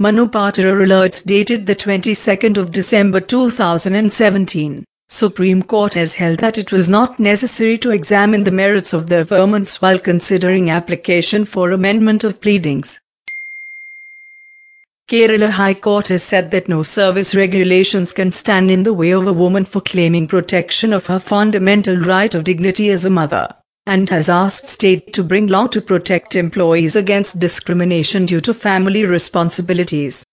Manupatra alerts dated the 22nd of December 2017. Supreme Court has held that it was not necessary to examine the merits of the affirmance while considering application for amendment of pleadings. Kerala High Court has said that no service regulations can stand in the way of a woman for claiming protection of her fundamental right of dignity as a mother, and has asked state to bring law to protect employees against discrimination due to family responsibilities.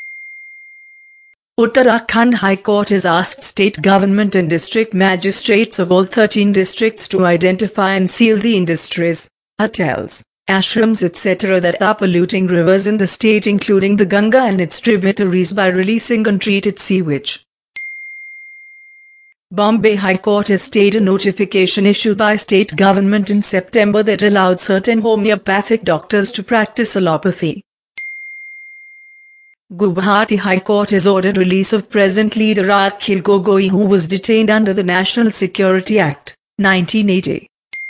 Uttarakhand High Court has asked state government and district magistrates of all 13 districts to identify and seal the industries, hotels, ashrams etc. that are polluting rivers in the state including the Ganga and its tributaries by releasing untreated sewage. Bombay High Court has stayed a notification issued by state government in September that allowed certain homeopathic doctors to practice allopathy. Guwahati High Court has ordered release of present leader Akhil Gogoi, who was detained under the National Security Act, 1980.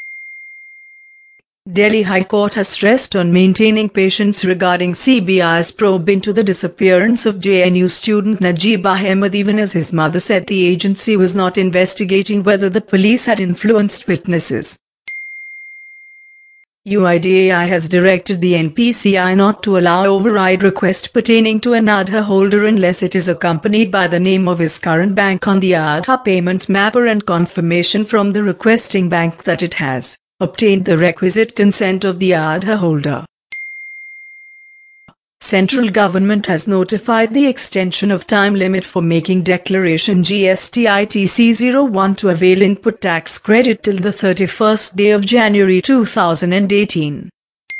Delhi High Court has stressed on maintaining patience regarding CBI's probe into the disappearance of JNU student Najib Ahmed, even as his mother said the agency was not investigating whether the police had influenced witnesses. UIDAI has directed the NPCI not to allow override request pertaining to an Aadhaar holder unless it is accompanied by the name of his current bank on the Aadhaar payment mapper and confirmation from the requesting bank that it has obtained the requisite consent of the Aadhaar holder. Central government has notified the extension of time limit for making declaration GST ITC01 to avail input tax credit till the 31st day of January 2018.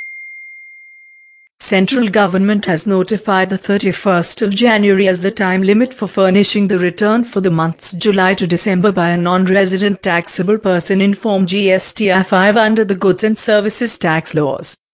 Central government has notified the 31st of January as the time limit for furnishing the return for the months July to December by a non-resident taxable person in Form GSTI 5 under the Goods and Services Tax laws.